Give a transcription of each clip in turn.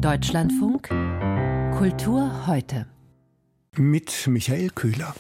Deutschlandfunk Kultur heute. Mit Michael Köhler.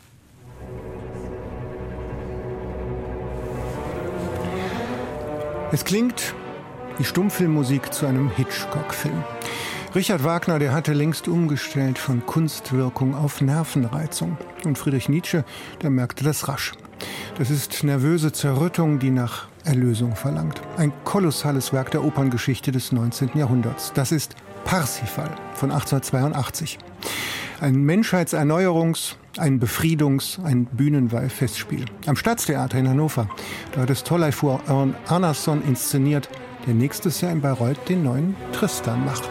Es klingt wie Stummfilmmusik zu einem Hitchcock-Film. Richard Wagner, der hatte längst umgestellt von Kunstwirkung auf Nervenreizung. Und Friedrich Nietzsche, der merkte das rasch. Das ist nervöse Zerrüttung, die nach Erlösung verlangt. Ein kolossales Werk der Operngeschichte des 19. Jahrhunderts. Das ist Parsifal von 1882. Ein Menschheitserneuerungs-, ein Befriedungs-, ein Bühnenweih-Festspiel. Am Staatstheater in Hannover. Da hat es Thorleifur Örn Arnason inszeniert, der nächstes Jahr in Bayreuth den neuen Tristan macht.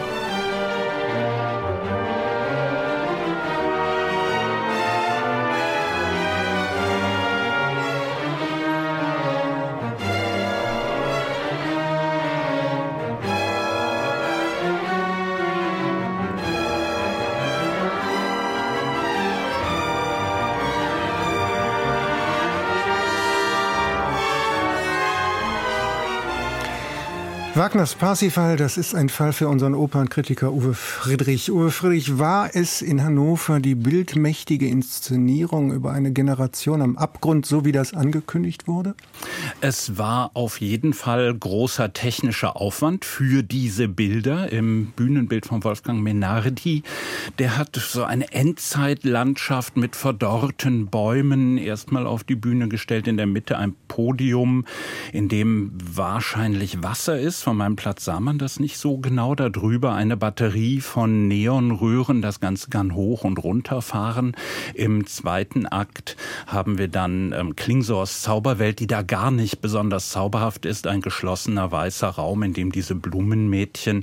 Wagners Parsifal, das ist ein Fall für unseren Opernkritiker Uwe Friedrich. Uwe Friedrich, war es in Hannover die bildmächtige Inszenierung über eine Generation am Abgrund, so wie das angekündigt wurde? Es war auf jeden Fall großer technischer Aufwand für diese Bilder im Bühnenbild von Wolfgang Menardi. Der hat so eine Endzeitlandschaft mit verdorrten Bäumen erstmal auf die Bühne gestellt. In der Mitte ein Podium, in dem wahrscheinlich Wasser ist. Von meinem Platz sah man das nicht so genau. Darüber eine Batterie von Neonröhren. Das Ganze kann hoch und runter fahren. Im zweiten Akt haben wir dann Klingsors Zauberwelt, die da gar nicht besonders zauberhaft ist. Ein geschlossener weißer Raum, in dem diese Blumenmädchen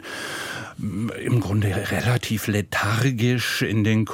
im Grunde relativ lethargisch in den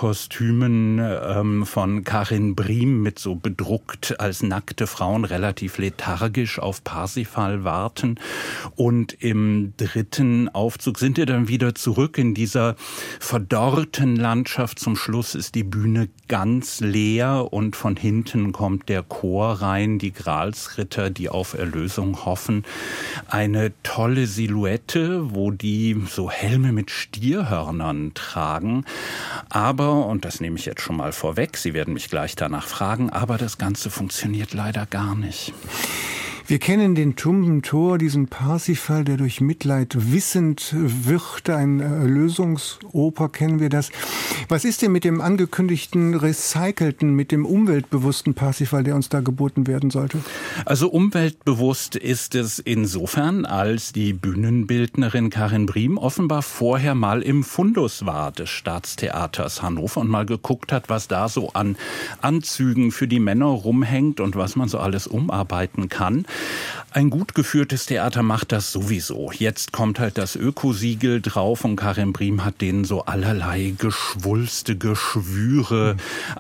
Kostümen von Karin Briem mit so bedruckt als nackte Frauen relativ lethargisch auf Parsifal warten. Und im dritten Aufzug sind wir dann wieder zurück in dieser verdorrten Landschaft. Zum Schluss ist die Bühne ganz leer und von hinten kommt der Chor rein, die Gralsritter, die auf Erlösung hoffen. Eine tolle Silhouette, wo die so Helme mit Stierhörnern tragen. Aber, und das nehme ich jetzt schon mal vorweg, Sie werden mich gleich danach fragen, aber das Ganze funktioniert leider gar nicht. Wir kennen den tumben Tor, diesen Parsifal, der durch Mitleid wissend wird. Ein Erlösungsoper kennen wir das. Was ist denn mit dem angekündigten, recycelten, mit dem umweltbewussten Parsifal, der uns da geboten werden sollte? Also umweltbewusst ist es insofern, als die Bühnenbildnerin Karin Briem offenbar vorher mal im Fundus war des Staatstheaters Hannover und mal geguckt hat, was da so an Anzügen für die Männer rumhängt und was man so alles umarbeiten kann. Ein gut geführtes Theater macht das sowieso. Jetzt kommt halt das Ökosiegel drauf und Karin Briem hat denen so allerlei Geschwulste, Geschwüre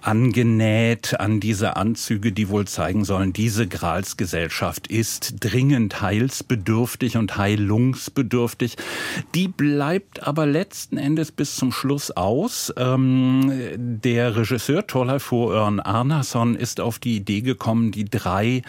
angenäht an diese Anzüge, die wohl zeigen sollen, diese Gralsgesellschaft ist dringend heilsbedürftig und heilungsbedürftig. Die bleibt aber letzten Endes bis zum Schluss aus. Der Regisseur Thorleifur Örn Arnason ist auf die Idee gekommen, die drei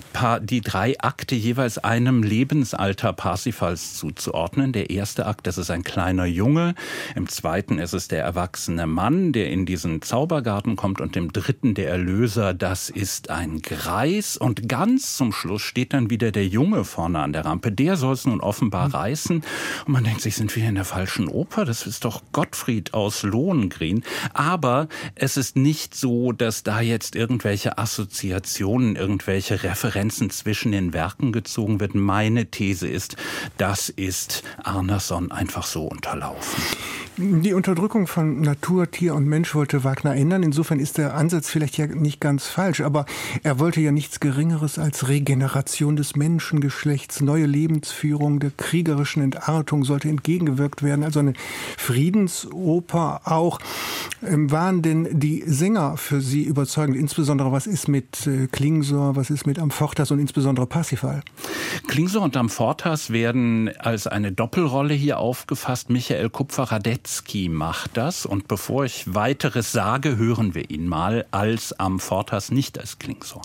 Akte jeweils einem Lebensalter Parsifals zuzuordnen. Der erste Akt, das ist ein kleiner Junge. Im zweiten ist es der erwachsene Mann, der in diesen Zaubergarten kommt. Und im dritten der Erlöser, das ist ein Greis. Und ganz zum Schluss steht dann wieder der Junge vorne an der Rampe. Der soll es nun offenbar reißen. Und man denkt sich, sind wir in der falschen Oper? Das ist doch Gottfried aus Lohengrin. Aber es ist nicht so, dass da jetzt irgendwelche Assoziationen, irgendwelche Referenzen zwischen den Werken gezogen wird. Meine These ist, das ist Arnason einfach so unterlaufen. Die Unterdrückung von Natur, Tier und Mensch wollte Wagner ändern. Insofern ist der Ansatz vielleicht ja nicht ganz falsch, aber er wollte ja nichts Geringeres als Regeneration des Menschengeschlechts, neue Lebensführung, der kriegerischen Entartung sollte entgegengewirkt werden. Also eine Friedensoper auch. Waren denn die Sänger für Sie überzeugend? Insbesondere, was ist mit Klingsor, was ist mit Amfortas und insbesondere Parsifal? Klingsor und Amfortas werden als eine Doppelrolle hier aufgefasst. Michael Kupfer-Radetzky macht das. Und bevor ich weiteres sage, hören wir ihn mal als Amfortas, nicht als Klingsor.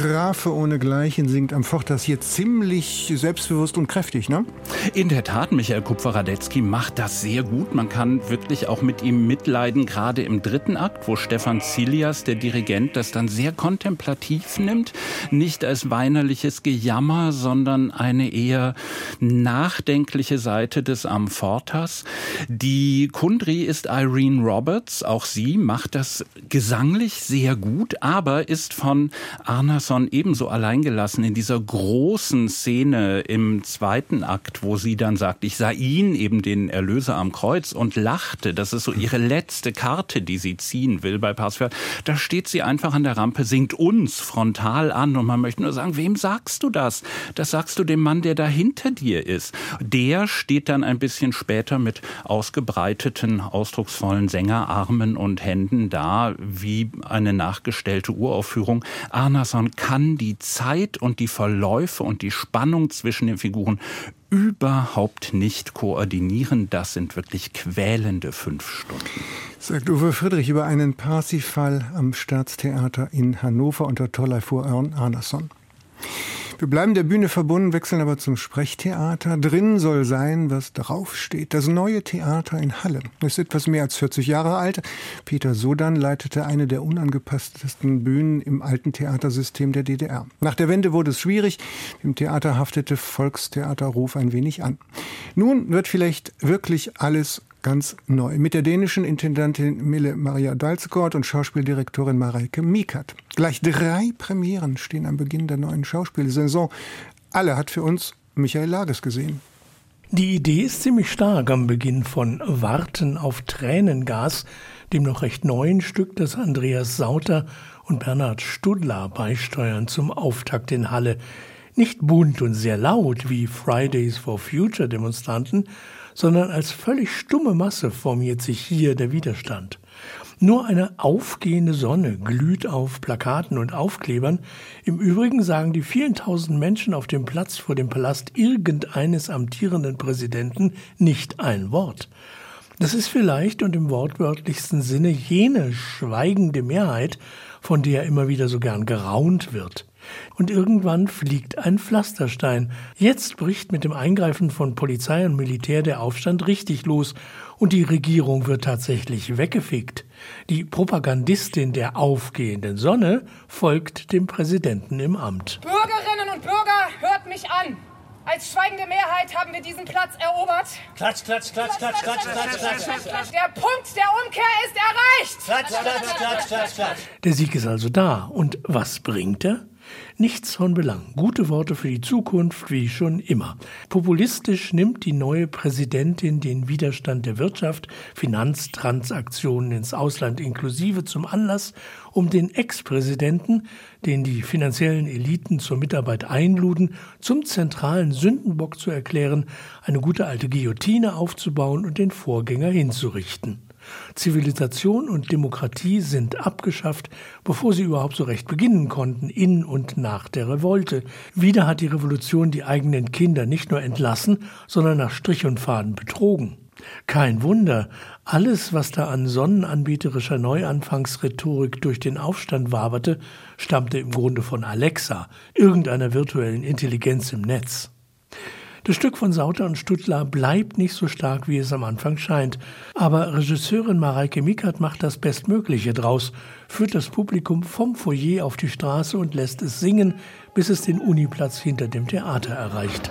Graphe ohnegleichen singt Amfortas hier ziemlich selbstbewusst und kräftig, ne? In der Tat, Michael Kupfer-Radetzky macht das sehr gut. Man kann wirklich auch mit ihm mitleiden, gerade im dritten Akt, wo Stefan Zilias, der Dirigent, das dann sehr kontemplativ nimmt. Nicht als weinerliches Gejammer, sondern eine eher nachdenkliche Seite des Amfortas. Die Kundry ist Irene Roberts. Auch sie macht das gesanglich sehr gut, aber ist von Arnason ebenso alleingelassen in dieser großen Szene im zweiten Akt, wo sie dann sagt, ich sah ihn, eben den Erlöser am Kreuz, und lachte. Das ist so ihre letzte Karte, die sie ziehen will bei Parsifal. Da steht sie einfach an der Rampe, singt uns frontal an und man möchte nur sagen, wem sagst du das? Das sagst du dem Mann, der da hinter dir ist. Der steht dann ein bisschen später mit ausgebreiteten, ausdrucksvollen Sängerarmen und Händen da, wie eine nachgestellte Uraufführung. Arnason kann die Zeit und die Verläufe und die Spannung zwischen den Figuren überhaupt nicht koordinieren. Das sind wirklich quälende 5 Stunden. Sagt Uwe Friedrich über einen Parsifal am Staatstheater in Hannover unter Thorleifur Arnason. Wir bleiben der Bühne verbunden, wechseln aber zum Sprechtheater. Drin soll sein, was draufsteht. Das neue Theater in Halle ist etwas mehr als 40 Jahre alt. Peter Sodan leitete eine der unangepasstesten Bühnen im alten Theatersystem der DDR. Nach der Wende wurde es schwierig. Dem Theater haftete Volkstheaterruf ein wenig an. Nun wird vielleicht wirklich alles ganz neu. Mit der dänischen Intendantin Mille Maria Dalsgaard und Schauspieldirektorin Mareike Mikat. Gleich 3 Premieren stehen am Beginn der neuen Schauspielsaison. Alle hat für uns Michael Lages gesehen. Die Idee ist ziemlich stark am Beginn von Warten auf Tränengas, dem noch recht neuen Stück, das Andreas Sauter und Bernhard Studlar beisteuern zum Auftakt in Halle. Nicht bunt und sehr laut wie Fridays for Future Demonstranten, sondern als völlig stumme Masse formiert sich hier der Widerstand. Nur eine aufgehende Sonne glüht auf Plakaten und Aufklebern. Im Übrigen sagen die vielen tausend Menschen auf dem Platz vor dem Palast irgendeines amtierenden Präsidenten nicht ein Wort. Das ist vielleicht und im wortwörtlichsten Sinne jene schweigende Mehrheit, von der immer wieder so gern geraunt wird. Und irgendwann fliegt ein Pflasterstein. Jetzt bricht mit dem Eingreifen von Polizei und Militär der Aufstand richtig los und die Regierung wird tatsächlich weggefegt. Die Propagandistin der aufgehenden Sonne folgt dem Präsidenten im Amt. Bürgerinnen und Bürger, hört mich an! Als schweigende Mehrheit haben wir diesen Platz erobert. Klatsch, klatsch, klatsch, klatsch, klatsch, klatsch, klatsch, klatsch. Der Punkt der Umkehr ist erreicht. Klatsch, klatsch, klatsch, klatsch, klatsch. Der Sieg ist also da. Und was bringt er? Nichts von Belang. Gute Worte für die Zukunft, wie schon immer. Populistisch nimmt die neue Präsidentin den Widerstand der Wirtschaft, Finanztransaktionen ins Ausland inklusive, zum Anlass, um den Ex-Präsidenten, den die finanziellen Eliten zur Mitarbeit einluden, zum zentralen Sündenbock zu erklären, eine gute alte Guillotine aufzubauen und den Vorgänger hinzurichten. Zivilisation und Demokratie sind abgeschafft, bevor sie überhaupt so recht beginnen konnten, in und nach der Revolte. Wieder hat die Revolution die eigenen Kinder nicht nur entlassen, sondern nach Strich und Faden betrogen. Kein Wunder, alles, was da an sonnenanbeterischer Neuanfangsrhetorik durch den Aufstand waberte, stammte im Grunde von Alexa, irgendeiner virtuellen Intelligenz im Netz. Das Stück von Sauter und Studlar bleibt nicht so stark, wie es am Anfang scheint. Aber Regisseurin Mareike Mikat macht das Bestmögliche draus, führt das Publikum vom Foyer auf die Straße und lässt es singen, bis es den Uniplatz hinter dem Theater erreicht.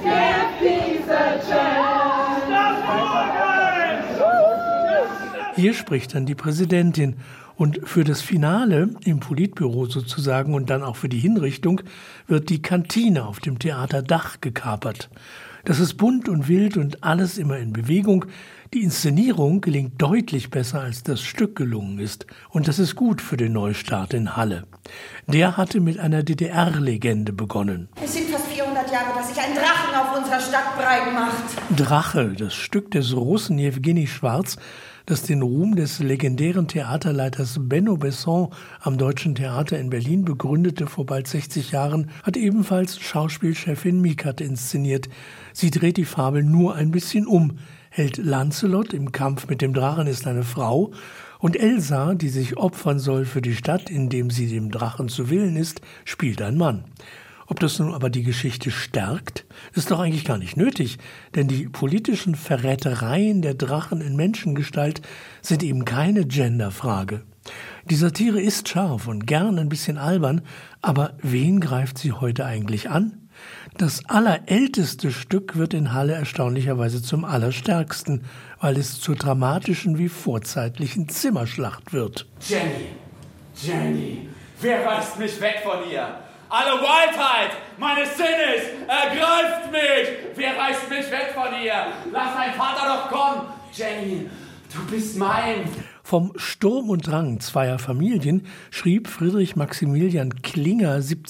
Hier spricht dann die Präsidentin. Und für das Finale, im Politbüro sozusagen und dann auch für die Hinrichtung, wird die Kantine auf dem Theaterdach gekapert. Das ist bunt und wild und alles immer in Bewegung. Die Inszenierung gelingt deutlich besser, als das Stück gelungen ist. Und das ist gut für den Neustart in Halle. Der hatte mit einer DDR-Legende begonnen. Es sind fast 400 Jahre, dass sich ein Drachen auf unserer Stadt breit macht. Drache, das Stück des Russen Jewgeni Schwarz, das den Ruhm des legendären Theaterleiters Benno Besson am Deutschen Theater in Berlin begründete vor bald 60 Jahren, hat ebenfalls Schauspielchefin Mikat inszeniert. Sie dreht die Fabel nur ein bisschen um, hält Lancelot im Kampf mit dem Drachen ist eine Frau Und Elsa, die sich opfern soll für die Stadt, indem sie dem Drachen zu Willen ist, spielt ein Mann. Ob das nun aber die Geschichte stärkt, ist doch eigentlich gar nicht nötig, denn die politischen Verrätereien der Drachen in Menschengestalt sind eben keine Genderfrage. Die Satire ist scharf und gern ein bisschen albern, aber wen greift sie heute eigentlich an? Das allerälteste Stück wird in Halle erstaunlicherweise zum allerstärksten, weil es zur dramatischen wie vorzeitlichen Zimmerschlacht wird. Jenny, wer reißt mich weg von ihr? Alle Wildheit meines Sinnes ergreift mich! Wer reißt mich weg von ihr? Lass dein Vater doch kommen! Jenny, du bist mein! Vom Sturm und Drang zweier Familien schrieb Friedrich Maximilian Klinger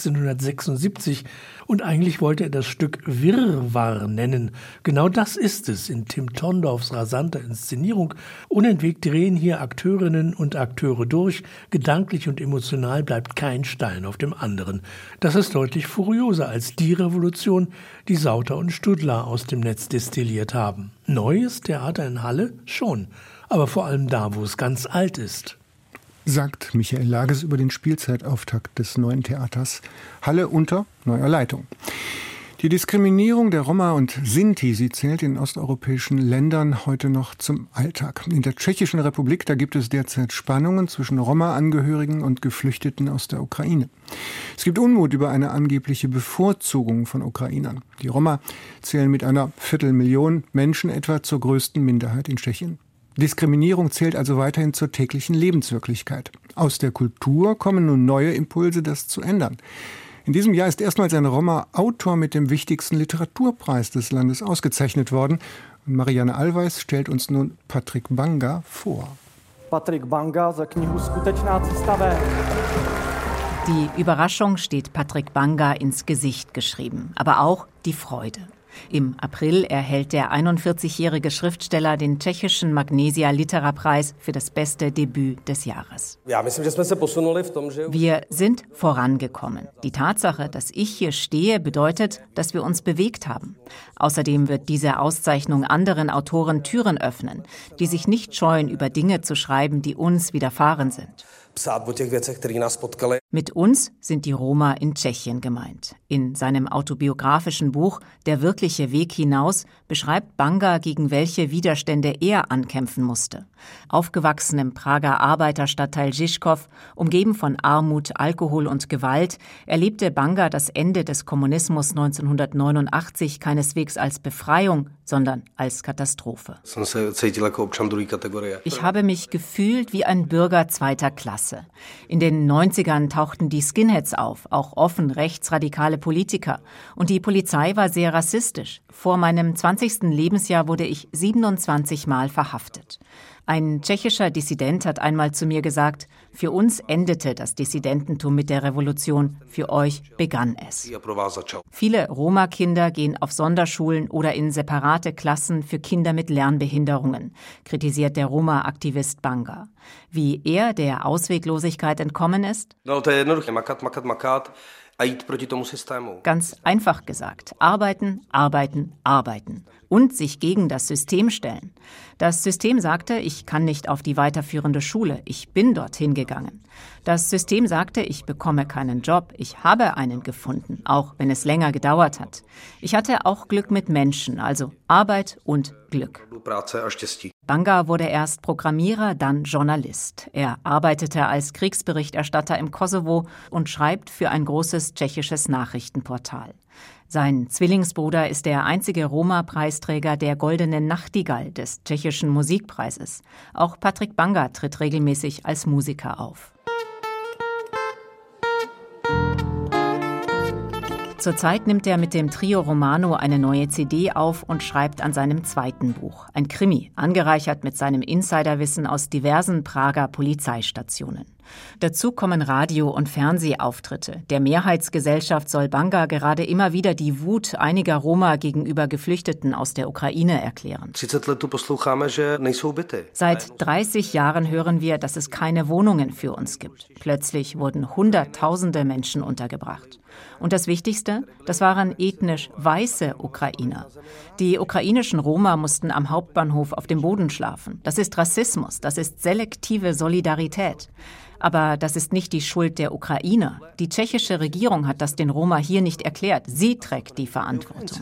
1776 und eigentlich wollte er das Stück Wirrwarr nennen. Genau das ist es in Tim Tondorfs rasanter Inszenierung. Unentwegt drehen hier Akteurinnen und Akteure durch. Gedanklich und emotional bleibt kein Stein auf dem anderen. Das ist deutlich furioser als die Revolution, die Sauter und Studlar aus dem Netz destilliert haben. Neues Theater in Halle schon. Aber vor allem da, wo es ganz alt ist. Sagt Michael Lages über den Spielzeitauftakt des Neuen Theaters Halle unter neuer Leitung. Die Diskriminierung der Roma und Sinti, sie zählt in osteuropäischen Ländern heute noch zum Alltag. In der Tschechischen Republik, da gibt es derzeit Spannungen zwischen Roma-Angehörigen und Geflüchteten aus der Ukraine. Es gibt Unmut über eine angebliche Bevorzugung von Ukrainern. Die Roma zählen mit einer 250.000 Menschen etwa zur größten Minderheit in Tschechien. Diskriminierung zählt also weiterhin zur täglichen Lebenswirklichkeit. Aus der Kultur kommen nun neue Impulse, das zu ändern. In diesem Jahr ist erstmals ein Roma-Autor mit dem wichtigsten Literaturpreis des Landes ausgezeichnet worden. Und Marianne Allweis stellt uns nun Patrik Banga vor. Patrik Banga za knihu Skutečná cesta ven. Die Überraschung steht Patrik Banga ins Gesicht geschrieben, aber auch die Freude. Im April erhält der 41-jährige Schriftsteller den tschechischen Magnesia Litera-Preis für das beste Debüt des Jahres. Wir sind vorangekommen. Die Tatsache, dass ich hier stehe, bedeutet, dass wir uns bewegt haben. Außerdem wird diese Auszeichnung anderen Autoren Türen öffnen, die sich nicht scheuen, über Dinge zu schreiben, die uns widerfahren sind. Mit uns sind die Roma in Tschechien gemeint. In seinem autobiografischen Buch »Der wirkliche Weg hinaus« beschreibt Banga, gegen welche Widerstände er ankämpfen musste. Aufgewachsen im Prager Arbeiterstadtteil Žižkov, umgeben von Armut, Alkohol und Gewalt, erlebte Banga das Ende des Kommunismus 1989 keineswegs als Befreiung, sondern als Katastrophe. Ich habe mich gefühlt wie ein Bürger zweiter Klasse. In den 90ern tauchten die Skinheads auf, auch offen rechtsradikale Politiker. Und die Polizei war sehr rassistisch. Vor meinem 20. Lebensjahr wurde ich 27 Mal verhaftet. Ein tschechischer Dissident hat einmal zu mir gesagt, für uns endete das Dissidententum mit der Revolution, für euch begann es. Viele Roma-Kinder gehen auf Sonderschulen oder in separate Klassen für Kinder mit Lernbehinderungen, kritisiert der Roma-Aktivist Banga. Wie er der Ausweglosigkeit entkommen ist? Ganz einfach gesagt, arbeiten, arbeiten, arbeiten und sich gegen das System stellen. Das System sagte, ich kann nicht auf die weiterführende Schule, ich bin dorthin gegangen. Das System sagte, ich bekomme keinen Job, ich habe einen gefunden, auch wenn es länger gedauert hat. Ich hatte auch Glück mit Menschen, also Arbeit und Glück. Banga wurde erst Programmierer, dann Journalist. Er arbeitete als Kriegsberichterstatter im Kosovo und schreibt für ein großes tschechisches Nachrichtenportal. Sein Zwillingsbruder ist der einzige Roma-Preisträger der Goldenen Nachtigall des tschechischen Musikpreises. Auch Patrik Banga tritt regelmäßig als Musiker auf. Zurzeit nimmt er mit dem Trio Romano eine neue CD auf und schreibt an seinem zweiten Buch. Ein Krimi, angereichert mit seinem Insiderwissen aus diversen Prager Polizeistationen. Dazu kommen Radio- und Fernsehauftritte. Der Mehrheitsgesellschaft soll Banga gerade immer wieder die Wut einiger Roma gegenüber Geflüchteten aus der Ukraine erklären. Seit 30 Jahren hören wir, dass es keine Wohnungen für uns gibt. Plötzlich wurden Hunderttausende Menschen untergebracht. Und das Wichtigste, das waren ethnisch weiße Ukrainer. Die ukrainischen Roma mussten am Hauptbahnhof auf dem Boden schlafen. Das ist Rassismus, das ist selektive Solidarität. Aber das ist nicht die Schuld der Ukrainer. Die tschechische Regierung hat das den Roma hier nicht erklärt. Sie trägt die Verantwortung.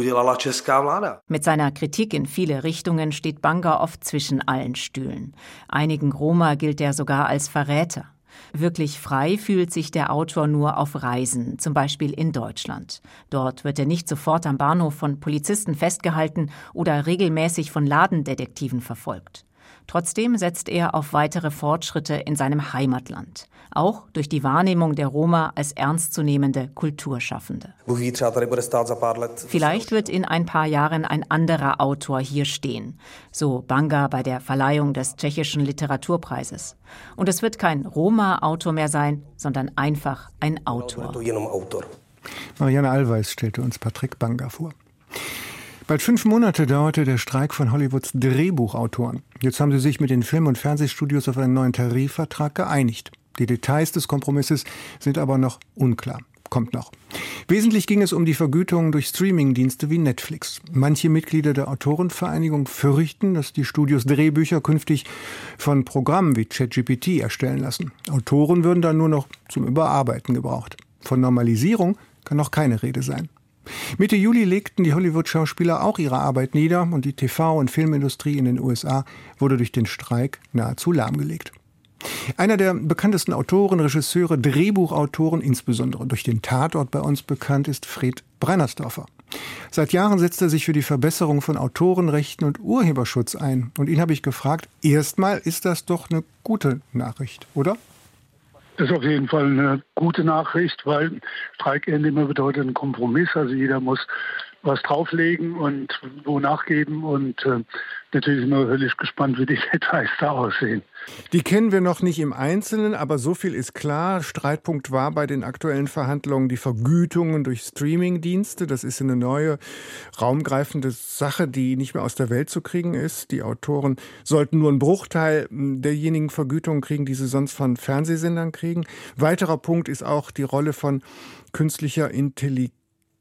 Mit seiner Kritik in viele Richtungen steht Banga oft zwischen allen Stühlen. Einigen Roma gilt er sogar als Verräter. Wirklich frei fühlt sich der Autor nur auf Reisen, zum Beispiel in Deutschland. Dort wird er nicht sofort am Bahnhof von Polizisten festgehalten oder regelmäßig von Ladendetektiven verfolgt. Trotzdem setzt er auf weitere Fortschritte in seinem Heimatland. Auch durch die Wahrnehmung der Roma als ernstzunehmende Kulturschaffende. Vielleicht wird in ein paar Jahren ein anderer Autor hier stehen. So Banga bei der Verleihung des tschechischen Literaturpreises. Und es wird kein Roma-Autor mehr sein, sondern einfach ein Autor. Marianne Allweis stellte uns Patrick Banga vor. Bald 5 Monate dauerte der Streik von Hollywoods Drehbuchautoren. Jetzt haben sie sich mit den Film- und Fernsehstudios auf einen neuen Tarifvertrag geeinigt. Die Details des Kompromisses sind aber noch unklar. Kommt noch. Wesentlich ging es um die Vergütung durch Streamingdienste wie Netflix. Manche Mitglieder der Autorenvereinigung fürchten, dass die Studios Drehbücher künftig von Programmen wie ChatGPT erstellen lassen. Autoren würden dann nur noch zum Überarbeiten gebraucht. Von Normalisierung kann noch keine Rede sein. Mitte Juli legten die Hollywood-Schauspieler auch ihre Arbeit nieder und die TV- und Filmindustrie in den USA wurde durch den Streik nahezu lahmgelegt. Einer der bekanntesten Autoren, Regisseure, Drehbuchautoren, insbesondere durch den Tatort bei uns bekannt, ist Fred Breinersdorfer. Seit Jahren setzt er sich für die Verbesserung von Autorenrechten und Urheberschutz ein. Und ihn habe ich gefragt, erstmal ist das doch eine gute Nachricht, oder? Das ist auf jeden Fall eine gute Nachricht, weil Streikende immer bedeutet ein Kompromiss. Also jeder muss was drauflegen und wo nachgeben. Und natürlich sind wir völlig gespannt, wie die Details da aussehen. Die kennen wir noch nicht im Einzelnen, aber so viel ist klar. Streitpunkt war bei den aktuellen Verhandlungen die Vergütungen durch Streamingdienste. Das ist eine neue, raumgreifende Sache, die nicht mehr aus der Welt zu kriegen ist. Die Autoren sollten nur einen Bruchteil derjenigen Vergütungen kriegen, die sie sonst von Fernsehsendern kriegen. Weiterer Punkt ist auch die Rolle von künstlicher Intelligenz.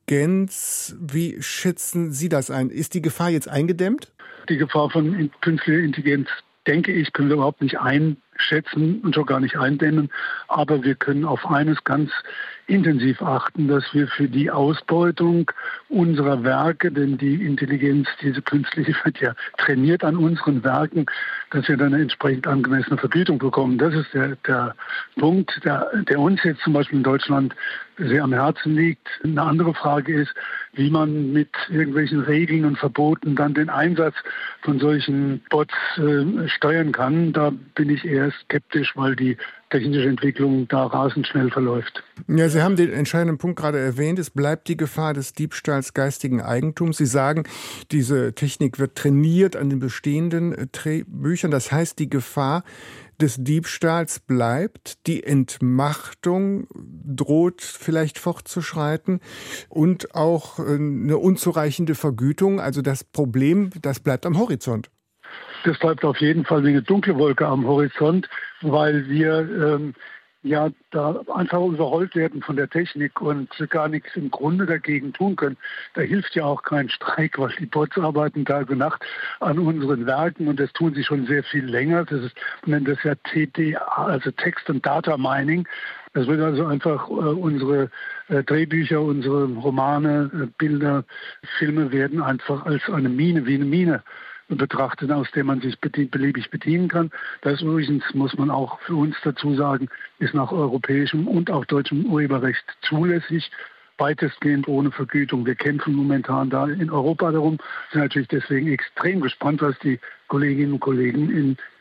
Wie schätzen Sie das ein? Ist die Gefahr jetzt eingedämmt? Die Gefahr von künstlicher Intelligenz, denke ich, können wir überhaupt nicht einschätzen und schon gar nicht eindämmen. Aber wir können auf eines ganz intensiv achten, dass wir für die Ausbeutung unserer Werke, denn die Intelligenz, diese künstliche, wird ja trainiert an unseren Werken, dass wir dann eine entsprechend angemessene Vergütung bekommen. Das ist der Punkt, der uns jetzt zum Beispiel in Deutschland sehr am Herzen liegt. Eine andere Frage ist, wie man mit irgendwelchen Regeln und Verboten dann den Einsatz von solchen Bots steuern kann. Da bin ich eher skeptisch, weil die technische Entwicklung da rasend schnell verläuft. Ja, Sie haben den entscheidenden Punkt gerade erwähnt. Es bleibt die Gefahr des Diebstahls geistigen Eigentums. Sie sagen, diese Technik wird trainiert an den bestehenden Drehbüchern. Das heißt, die Gefahr des Diebstahls bleibt. Die Entmachtung droht vielleicht fortzuschreiten und auch eine unzureichende Vergütung. Also das Problem, das bleibt am Horizont. Das bleibt auf jeden Fall wie eine dunkle Wolke am Horizont, weil wir da einfach überrollt werden von der Technik und gar nichts im Grunde dagegen tun können. Da hilft ja auch kein Streik, weil die Bots arbeiten Tag und Nacht an unseren Werken und das tun sie schon sehr viel länger. Man nennt das ja TDA, also Text- und Data Mining. Das wird also einfach unsere Drehbücher, unsere Romane, Bilder, Filme werden einfach als eine Mine, wie eine Mine betrachtet, aus der man sich beliebig bedienen kann. Das übrigens, muss man auch für uns dazu sagen, ist nach europäischem und auch deutschem Urheberrecht zulässig, weitestgehend ohne Vergütung. Wir kämpfen momentan da in Europa darum, sind natürlich deswegen extrem gespannt, was die Kolleginnen und Kollegen in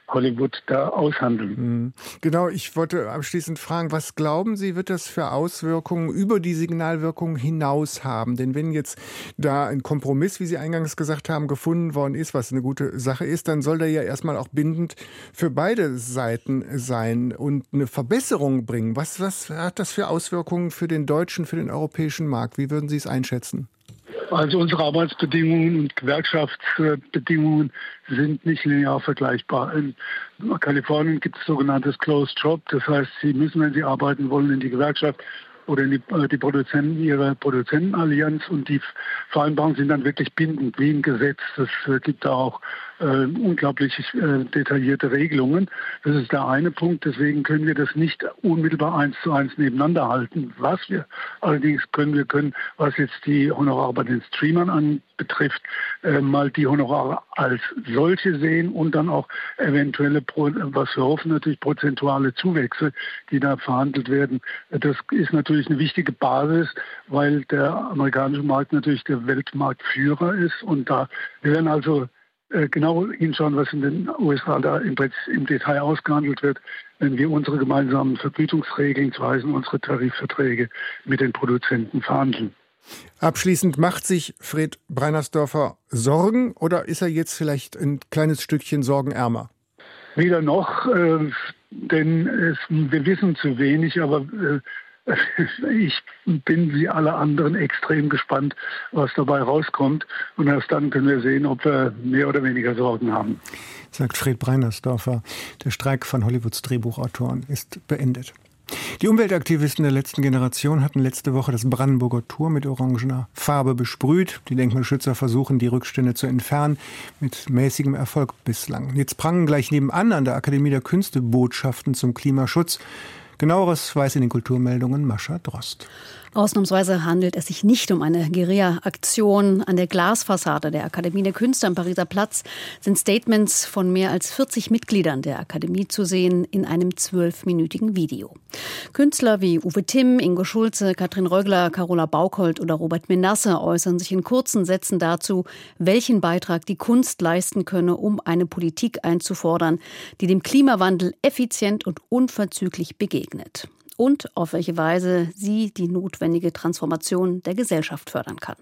Hollywood da aushandeln. Genau, ich wollte abschließend fragen, was glauben Sie, wird das für Auswirkungen über die Signalwirkung hinaus haben? Denn wenn jetzt da ein Kompromiss, wie Sie eingangs gesagt haben, gefunden worden ist, was eine gute Sache ist, dann soll der ja erstmal auch bindend für beide Seiten sein und eine Verbesserung bringen. Was hat das für Auswirkungen für den deutschen, für den europäischen Markt? Wie würden Sie es einschätzen? Also unsere Arbeitsbedingungen und Gewerkschaftsbedingungen sind nicht linear vergleichbar. In Kalifornien gibt es sogenanntes Closed Job. Das heißt, Sie müssen, wenn Sie arbeiten wollen, in die Gewerkschaft oder in die Produzenten ihrer Produzentenallianz, und die Vereinbarungen sind dann wirklich bindend wie ein Gesetz. Es gibt da auch unglaublich detaillierte Regelungen. Das ist der eine Punkt. Deswegen können wir das nicht unmittelbar 1:1 nebeneinander halten. Was wir allerdings können, was jetzt die Honorare bei den Streamern anbetrifft, mal die Honorare als solche sehen und dann auch eventuelle, was wir hoffen, natürlich prozentuale Zuwächse, die da verhandelt werden. Das ist natürlich eine wichtige Basis, weil der amerikanische Markt natürlich der Weltmarktführer ist, und da wir werden also genau hinschauen, was in den USA da im Detail ausgehandelt wird, wenn wir unsere gemeinsamen Vergütungsregeln, zum Beispiel unsere Tarifverträge mit den Produzenten verhandeln. Abschließend, macht sich Fred Breinersdorfer Sorgen oder ist er jetzt vielleicht ein kleines Stückchen sorgenärmer? Weder noch, denn wir wissen zu wenig, aber ich bin wie alle anderen extrem gespannt, was dabei rauskommt. Und erst dann können wir sehen, ob wir mehr oder weniger Sorgen haben. Sagt Fred Breinersdorfer. Der Streik von Hollywoods Drehbuchautoren ist beendet. Die Umweltaktivisten der letzten Generation hatten letzte Woche das Brandenburger Tor mit orangener Farbe besprüht. Die Denkmalschützer versuchen, die Rückstände zu entfernen, mit mäßigem Erfolg bislang. Jetzt prangen gleich nebenan an der Akademie der Künste Botschaften zum Klimaschutz. Genaueres weiß in den Kulturmeldungen Mascha Drost. Ausnahmsweise handelt es sich nicht um eine Guerilla-Aktion. An der Glasfassade der Akademie der Künste am Pariser Platz sind Statements von mehr als 40 Mitgliedern der Akademie zu sehen in einem 12-minütigen Video. Künstler wie Uwe Timm, Ingo Schulze, Katrin Rögler, Carola Bauchold oder Robert Menasse äußern sich in kurzen Sätzen dazu, welchen Beitrag die Kunst leisten könne, um eine Politik einzufordern, die dem Klimawandel effizient und unverzüglich begegnet. Und auf welche Weise sie die notwendige Transformation der Gesellschaft fördern kann.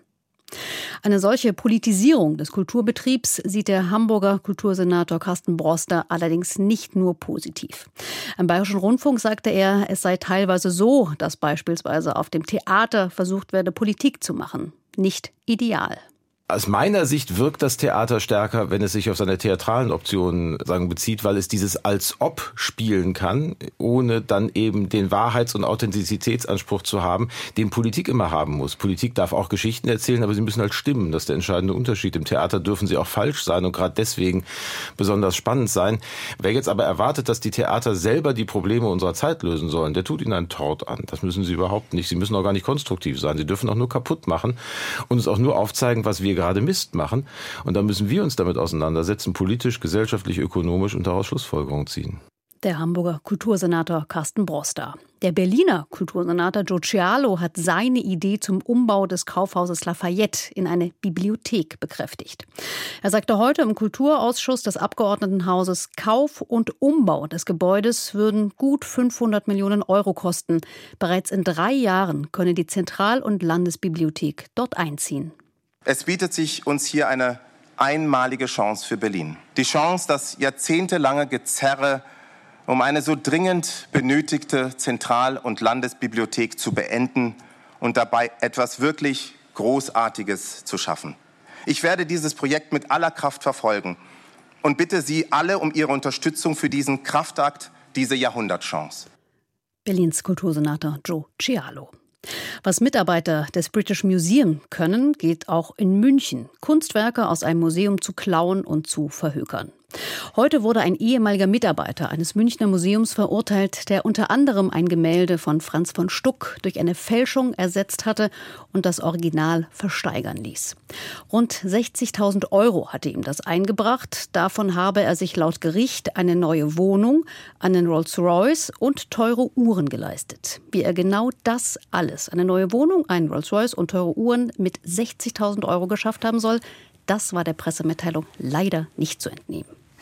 Eine solche Politisierung des Kulturbetriebs sieht der Hamburger Kultursenator Carsten Broster allerdings nicht nur positiv. Im Bayerischen Rundfunk sagte er, es sei teilweise so, dass beispielsweise auf dem Theater versucht werde, Politik zu machen. Nicht ideal. Aus meiner Sicht wirkt das Theater stärker, wenn es sich auf seine theatralen Optionen bezieht, weil es dieses Als-Ob spielen kann, ohne dann eben den Wahrheits- und Authentizitätsanspruch zu haben, den Politik immer haben muss. Politik darf auch Geschichten erzählen, aber sie müssen halt stimmen. Das ist der entscheidende Unterschied. Im Theater dürfen sie auch falsch sein und gerade deswegen besonders spannend sein. Wer jetzt aber erwartet, dass die Theater selber die Probleme unserer Zeit lösen sollen, der tut ihnen einen Tort an. Das müssen sie überhaupt nicht. Sie müssen auch gar nicht konstruktiv sein. Sie dürfen auch nur kaputt machen und uns auch nur aufzeigen, was wir gerade Mist machen. Und dann müssen wir uns damit auseinandersetzen, politisch, gesellschaftlich, ökonomisch und daraus Schlussfolgerungen ziehen. Der Hamburger Kultursenator Carsten Broster. Der Berliner Kultursenator Joe Cialo hat seine Idee zum Umbau des Kaufhauses Lafayette in eine Bibliothek bekräftigt. Er sagte heute im Kulturausschuss des Abgeordnetenhauses, Kauf und Umbau des Gebäudes würden gut 500 Millionen Euro kosten. Bereits in 3 Jahren könne die Zentral- und Landesbibliothek dort einziehen. Es bietet sich uns hier eine einmalige Chance für Berlin. Die Chance, das jahrzehntelange Gezerre um eine so dringend benötigte Zentral- und Landesbibliothek zu beenden und dabei etwas wirklich Großartiges zu schaffen. Ich werde dieses Projekt mit aller Kraft verfolgen und bitte Sie alle um Ihre Unterstützung für diesen Kraftakt, diese Jahrhundertchance. Berlins Kultursenator Joe Cialo. Was Mitarbeiter des British Museum können, geht auch in München. Kunstwerke aus einem Museum zu klauen und zu verhökern. Heute wurde ein ehemaliger Mitarbeiter eines Münchner Museums verurteilt, der unter anderem ein Gemälde von Franz von Stuck durch eine Fälschung ersetzt hatte und das Original versteigern ließ. Rund 60.000 Euro hatte ihm das eingebracht. Davon habe er sich laut Gericht eine neue Wohnung, einen Rolls-Royce und teure Uhren geleistet. Wie er genau das alles, eine neue Wohnung, einen Rolls-Royce und teure Uhren mit 60.000 Euro geschafft haben soll, das war der Pressemitteilung leider nicht zu entnehmen.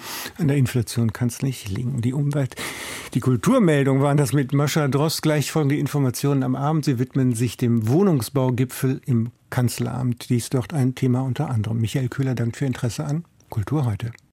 An der Inflation kann es nicht liegen. Die Umwelt, die Kulturmeldung waren das mit Mascha Drost. Gleich folgen die Informationen am Abend. Sie widmen sich dem Wohnungsbaugipfel im Kanzleramt. Dies dort ein Thema unter anderem. Michael Köhler dankt für Interesse an Kultur heute.